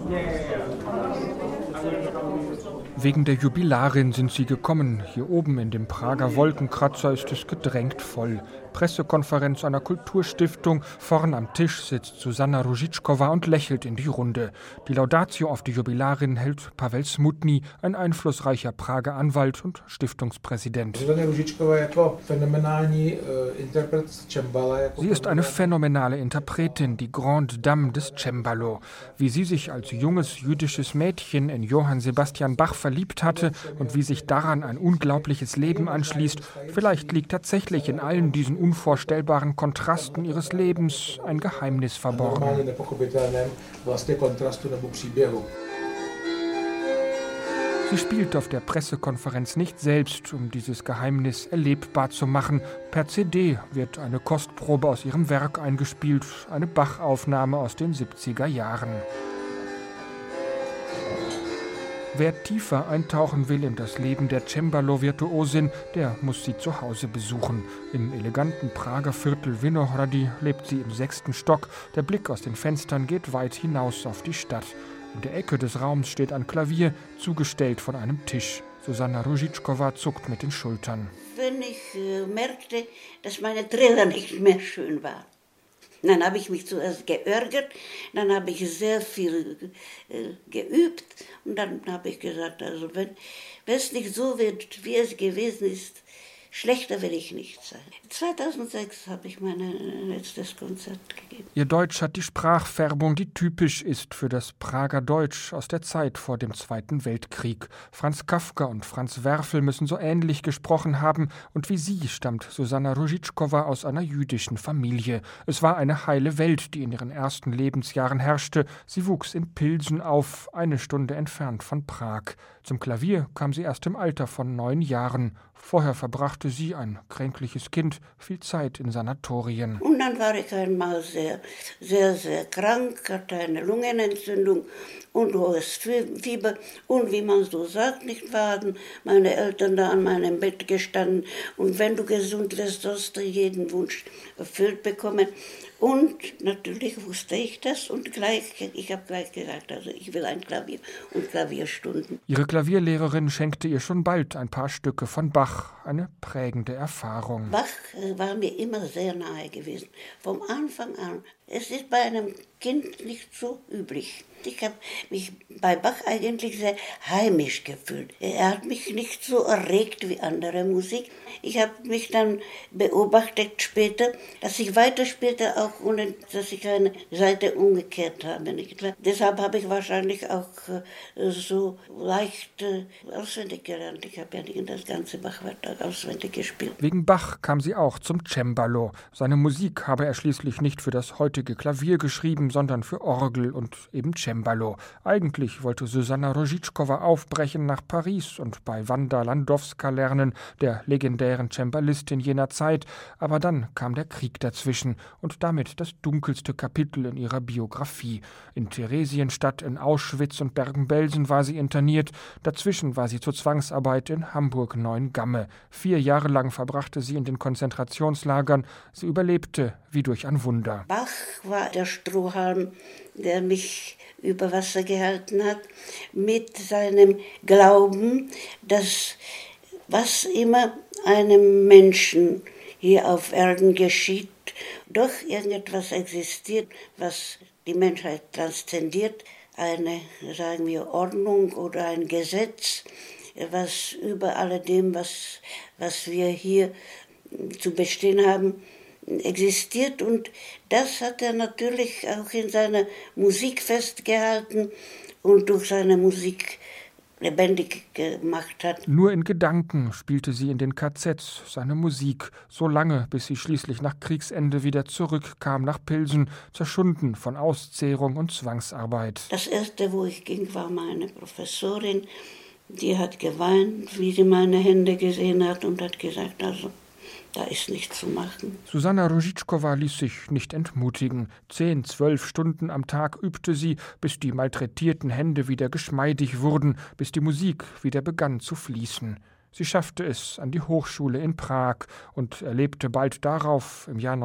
Wegen der Jubilarin sind sie gekommen. Hier oben in dem Prager Wolkenkratzer ist es gedrängt voll. Pressekonferenz einer Kulturstiftung. Vorn am Tisch sitzt Susanna Růžičková und lächelt in die Runde. Die Laudatio auf die Jubilarin hält Pavel Smutný, ein einflussreicher Prager Anwalt und Stiftungspräsident. Sie ist eine phänomenale Interpretin, die Grande Dame des Cembalo. Wie sie sich als junges jüdisches Mädchen in Johann Sebastian Bach verliebt hatte und wie sich daran ein unglaubliches Leben anschließt, vielleicht liegt tatsächlich in allen diesen unvorstellbaren Kontrasten ihres Lebens ein Geheimnis verborgen. Sie spielt auf der Pressekonferenz nicht selbst, um dieses Geheimnis erlebbar zu machen. Per CD wird eine Kostprobe aus ihrem Werk eingespielt, eine Bach-Aufnahme aus den 70er Jahren. Wer tiefer eintauchen will in das Leben der Cembalo-Virtuosin, der muss sie zu Hause besuchen. Im eleganten Prager Viertel Vinohrady lebt sie im 6. Stock. Der Blick aus den Fenstern geht weit hinaus auf die Stadt. In der Ecke des Raums steht ein Klavier, zugestellt von einem Tisch. Susanna Růžičková zuckt mit den Schultern. Wenn ich merkte, dass meine Triller nicht mehr schön war, dann habe ich mich zuerst geärgert, dann habe ich sehr viel geübt und dann habe ich gesagt, also wenn es nicht so wird, wie es gewesen ist, schlechter will ich nicht sein. 2006 habe ich mein letztes Konzert gegeben. Ihr Deutsch hat die Sprachfärbung, die typisch ist für das Prager Deutsch aus der Zeit vor dem Zweiten Weltkrieg. Franz Kafka und Franz Werfel müssen so ähnlich gesprochen haben und wie sie stammt Susanna Růžičková aus einer jüdischen Familie. Es war eine heile Welt, die in ihren ersten Lebensjahren herrschte. Sie wuchs in Pilsen auf, eine Stunde entfernt von Prag. Zum Klavier kam sie erst im Alter von 9 Jahren. Vorher verbrachte sie, ein kränkliches Kind, viel Zeit in Sanatorien. Und dann war ich einmal sehr, sehr, sehr krank, hatte eine Lungenentzündung und hohes Fieber. Und wie man so sagt, nicht wahr, meine Eltern da an meinem Bett gestanden. Und wenn du gesund wirst, sollst du jeden Wunsch erfüllt bekommen. Und natürlich wusste ich das und ich habe gleich gesagt, also ich will ein Klavier und Klavierstunden. Ihre Klavierlehrerin schenkte ihr schon bald ein paar Stücke von Bach, eine prägende Erfahrung. Bach war mir immer sehr nahe gewesen, vom Anfang an. Es ist bei einem Kind nicht so üblich. Ich habe mich bei Bach eigentlich sehr heimisch gefühlt. Er hat mich nicht so erregt wie andere Musik. Ich habe mich dann beobachtet später, dass ich weiterspielte, auch ohne dass ich eine Seite umgekehrt habe. Deshalb habe ich wahrscheinlich auch so leicht auswendig gelernt. Ich habe ja nicht das ganze Bachwerk auswendig gespielt. Wegen Bach kam sie auch zum Cembalo. Seine Musik habe er schließlich nicht für das heutige Klavier geschrieben, sondern für Orgel und eben Cembalo. Eigentlich wollte Susanna Růžičková aufbrechen nach Paris und bei Wanda Landowska lernen, der legendären Cembalistin jener Zeit. Aber dann kam der Krieg dazwischen und damit das dunkelste Kapitel in ihrer Biografie. In Theresienstadt, in Auschwitz und Bergen-Belsen war sie interniert. Dazwischen war sie zur Zwangsarbeit in Hamburg-Neuengamme. 4 Jahre lang verbrachte sie in den Konzentrationslagern. Sie überlebte wie durch ein Wunder. Bach war der Strohhalm, der mich über Wasser gehalten hat, mit seinem Glauben, dass was immer einem Menschen hier auf Erden geschieht, doch irgendetwas existiert, was die Menschheit transzendiert, eine, sagen wir, Ordnung oder ein Gesetz, was über alledem, was wir hier zu bestehen haben, existiert. Und das hat er natürlich auch in seiner Musik festgehalten und durch seine Musik lebendig gemacht hat. Nur in Gedanken spielte sie in den KZs seine Musik, so lange, bis sie schließlich nach Kriegsende wieder zurückkam nach Pilsen, zerschunden von Auszehrung und Zwangsarbeit. Das erste, wo ich ging, war meine Professorin. Die hat geweint, wie sie meine Hände gesehen hat und hat gesagt, also da ist nichts zu machen. Susanna Růžičková ließ sich nicht entmutigen. 10, 12 Stunden am Tag übte sie, bis die malträtierten Hände wieder geschmeidig wurden, bis die Musik wieder begann zu fließen. Sie schaffte es an die Hochschule in Prag und erlebte bald darauf, im Jahr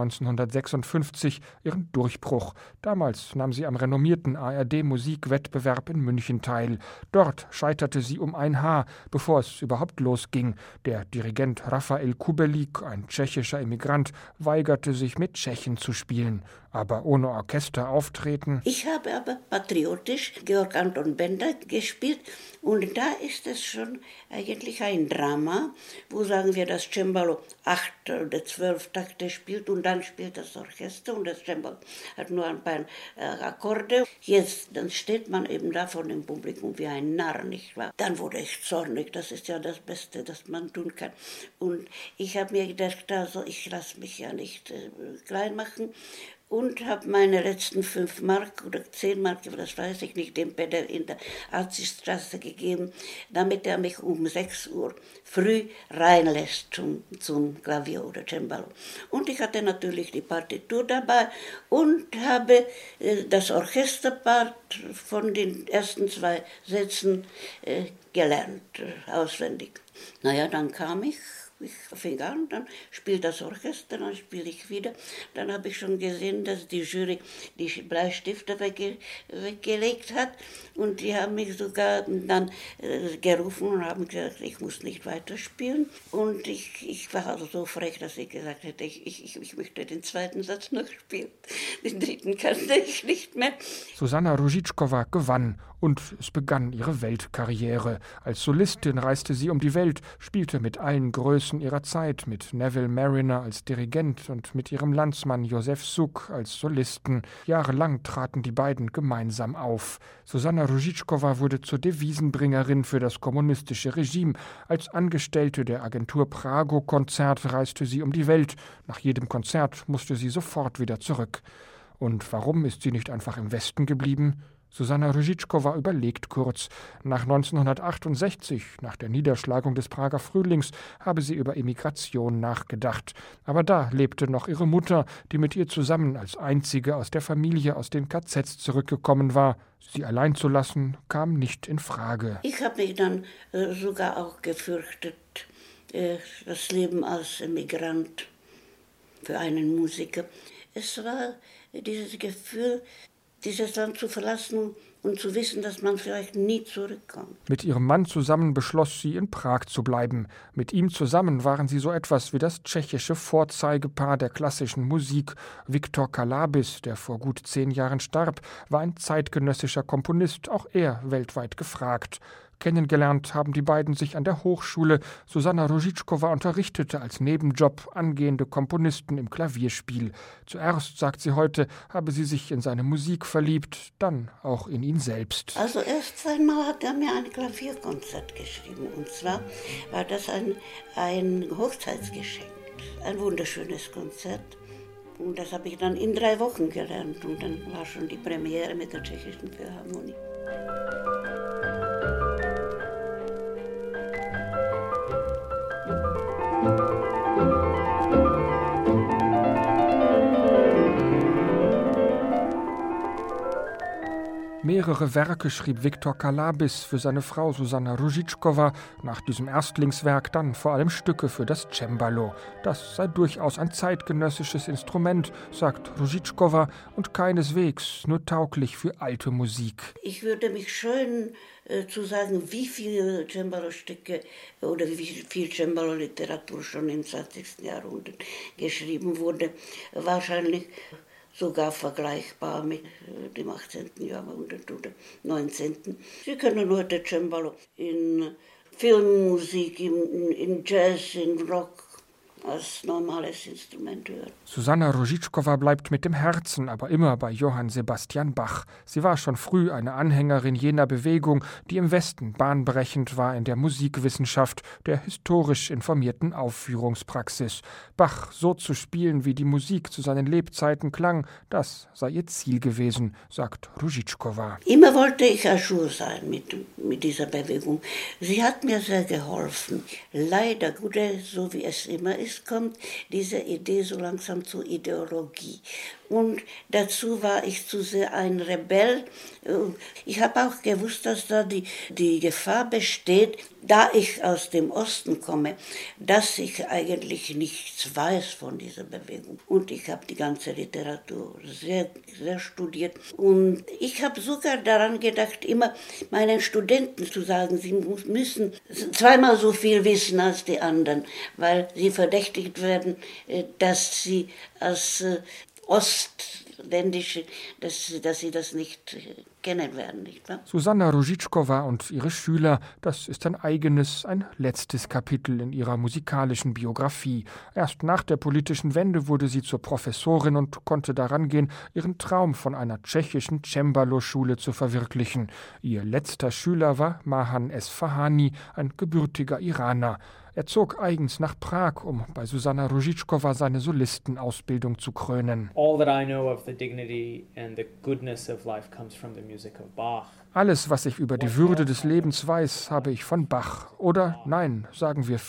1956, ihren Durchbruch. Damals nahm sie am renommierten ARD-Musikwettbewerb in München teil. Dort scheiterte sie um ein Haar, bevor es überhaupt losging. Der Dirigent Rafael Kubelik, ein tschechischer Emigrant, weigerte sich, mit Tschechen zu spielen. Aber ohne Orchester auftreten. Ich habe aber patriotisch Georg Anton Bender gespielt und da ist es schon eigentlich ein Drama, wo sagen wir das Cembalo 8 oder 12 Takte spielt und dann spielt das Orchester und das Cembalo hat nur ein paar Akkorde. Dann steht man eben davon im Publikum wie ein Narr, nicht wahr? Dann wurde ich zornig, das ist ja das Beste, das man tun kann. Und ich habe mir gedacht, also ich lasse mich ja nicht klein machen. Und habe meine letzten 5 Mark oder 10 Mark, das weiß ich nicht, dem Peter in der Alzisstraße gegeben, damit er mich um 6 Uhr früh reinlässt zum Klavier oder Cembalo. Und ich hatte natürlich die Partitur dabei und habe das Orchesterpart von den ersten 2 Sätzen gelernt, auswendig. Naja, dann kam ich fing an, dann spielt das Orchester, dann spiele ich wieder. Dann habe ich schon gesehen, dass die Jury die Bleistifte weggelegt hat und die haben mich sogar dann gerufen und haben gesagt, ich muss nicht weiterspielen. Und ich war also so frech, dass ich gesagt hätte, ich möchte den 2. Satz noch spielen. Den 3. kannte ich nicht mehr. Susanna Růžičková gewann und es begann ihre Weltkarriere. Als Solistin reiste sie um die Welt, spielte mit allen Größen ihrer Zeit, mit Neville Marriner als Dirigent und mit ihrem Landsmann Josef Suk als Solisten. Jahrelang traten die beiden gemeinsam auf. Susanna Růžičková wurde zur Devisenbringerin für das kommunistische Regime. Als Angestellte der Agentur Prago-Konzert reiste sie um die Welt. Nach jedem Konzert musste sie sofort wieder zurück. Und warum ist sie nicht einfach im Westen geblieben? Susanna Růžičková überlegt kurz. Nach 1968, nach der Niederschlagung des Prager Frühlings, habe sie über Emigration nachgedacht. Aber da lebte noch ihre Mutter, die mit ihr zusammen als einzige aus der Familie aus den KZs zurückgekommen war. Sie allein zu lassen, kam nicht in Frage. Ich habe mich dann sogar auch gefürchtet, das Leben als Emigrant für einen Musiker. Es war dieses Gefühl, dieses Land zu verlassen und zu wissen, dass man vielleicht nie zurückkommt. Mit ihrem Mann zusammen beschloss sie, in Prag zu bleiben. Mit ihm zusammen waren sie so etwas wie das tschechische Vorzeigepaar der klassischen Musik. Viktor Kalabis, der vor gut 10 Jahren starb, war ein zeitgenössischer Komponist, auch er weltweit gefragt. Kennengelernt haben die beiden sich an der Hochschule. Susanna Růžičková unterrichtete als Nebenjob angehende Komponisten im Klavierspiel. Zuerst, sagt sie heute, habe sie sich in seine Musik verliebt, dann auch in ihn selbst. Also erst einmal hat er mir ein Klavierkonzert geschrieben. Und zwar war das ein Hochzeitsgeschenk. Ein wunderschönes Konzert. Und das habe ich dann in 3 Wochen gelernt. Und dann war schon die Premiere mit der Tschechischen Philharmonie. Mehrere Werke schrieb Viktor Kalabis für seine Frau Susanna Růžičková, nach diesem Erstlingswerk dann vor allem Stücke für das Cembalo. Das sei durchaus ein zeitgenössisches Instrument, sagt Růžičková, und keineswegs nur tauglich für alte Musik. Ich würde mich scheuen zu sagen, wie viele Cembalo-Stücke oder wie viel Cembalo-Literatur schon im 20. Jahrhundert geschrieben wurde. Wahrscheinlich sogar vergleichbar mit dem 18. Jahrhundert oder 19. Sie können heute Cembalo in Filmmusik, in Jazz, in Rock als normales Instrument hören. Susanna Růžičková bleibt mit dem Herzen aber immer bei Johann Sebastian Bach. Sie war schon früh eine Anhängerin jener Bewegung, die im Westen bahnbrechend war in der Musikwissenschaft, der historisch informierten Aufführungspraxis. Bach so zu spielen, wie die Musik zu seinen Lebzeiten klang, das sei ihr Ziel gewesen, sagt Růžičková. Immer wollte ich à jour sein mit dieser Bewegung. Sie hat mir sehr geholfen. Leider, so wie es immer ist, kommt diese Idee so langsam zur Ideologie. und dazu war ich zu sehr ein Rebell. Ich habe auch gewusst, dass da die Gefahr besteht, da ich aus dem Osten komme, dass ich eigentlich nichts weiß von dieser Bewegung. Und ich habe die ganze Literatur sehr, sehr studiert. Und ich habe sogar daran gedacht, immer meinen Studenten zu sagen, sie müssen zweimal so viel wissen als die anderen, weil sie verdächtigt werden, dass sie als Ostländische, dass sie das nicht kennen werden, nicht wahr? Susanna Růžičková und ihre Schüler, das ist ein eigenes, ein letztes Kapitel in ihrer musikalischen Biografie. Erst nach der politischen Wende wurde sie zur Professorin und konnte daran gehen, ihren Traum von einer tschechischen Cembalo-Schule zu verwirklichen. Ihr letzter Schüler war Mahan Esfahani, ein gebürtiger Iraner. Er zog eigens nach Prag, um bei Susanna Růžičková seine Solistenausbildung zu krönen. All that I know of the dignity and the goodness of life comes from the music of Bach. Alles, was ich über die Würde des Lebens weiß, habe ich von Bach. Oder, nein, sagen wir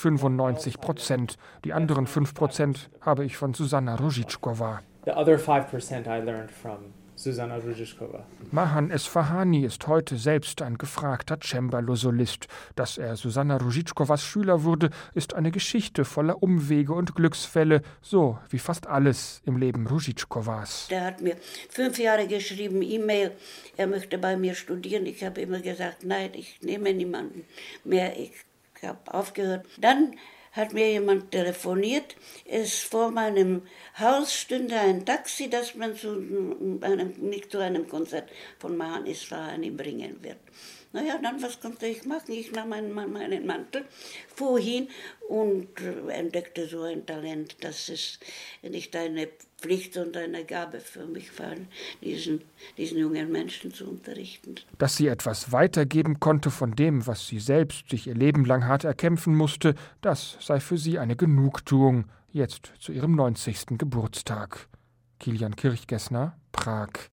95%. Die anderen 5% habe ich von Susanna Růžičková. The other 5% I learned from Susanna Růžičková. Mahan Esfahani ist heute selbst ein gefragter Cembalo-Solist. Dass er Susanna Růžičkovás Schüler wurde, ist eine Geschichte voller Umwege und Glücksfälle, so wie fast alles im Leben Růžičkovás. Der hat mir 5 Jahre geschrieben, E-Mail, er möchte bei mir studieren. Ich habe immer gesagt, nein, ich nehme niemanden mehr, ich habe aufgehört. Dann hat mir jemand telefoniert, vor meinem Haus stünde ein Taxi, das man mich zu einem Konzert von Mahan Esfahani bringen wird. Naja, dann was konnte ich machen? Ich nahm meinen Mantel, fuhr hin und entdeckte so ein Talent. Das ist nicht eine Pflicht und eine Gabe für mich war, diesen jungen Menschen zu unterrichten. Dass sie etwas weitergeben konnte von dem, was sie selbst sich ihr Leben lang hart erkämpfen musste, das sei für sie eine Genugtuung, jetzt zu ihrem 90. Geburtstag. Kilian Kirchgessner, Prag.